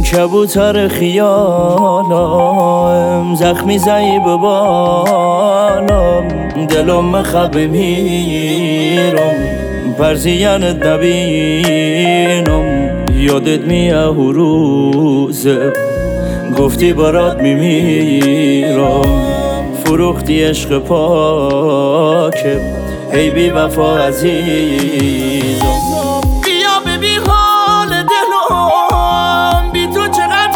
کبوتر خیالم زخمی زایی به بالم دلم خبه میرم پرزیانت نبینم یادت میه روزه گفتی برات میمیرم فروختی عشق پاکم ای بی وفا عزیزم بیا ببین حال دلم بی تو چقدر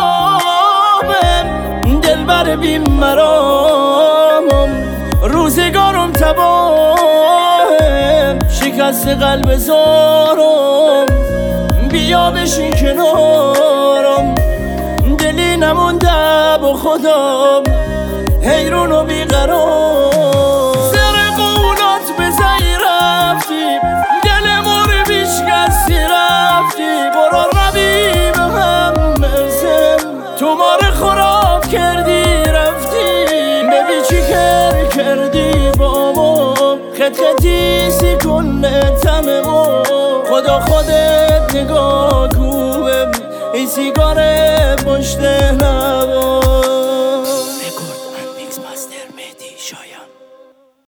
خرابم دلبر بی مرامم روزگارم تباهم شکست قلب زارم بیا بشین کنارم دلی نمونده با خودم حیرون و بیقرار سر قولات بزنی رفتی دل مور بیشکستی رفتی برو روی به هم برسم تو مار خراب کردی رفتی ببین چی کردی با ما خط خطی سکنه تمه ما خدا خودت نگاه کوبم ای سیگاره پشت لبا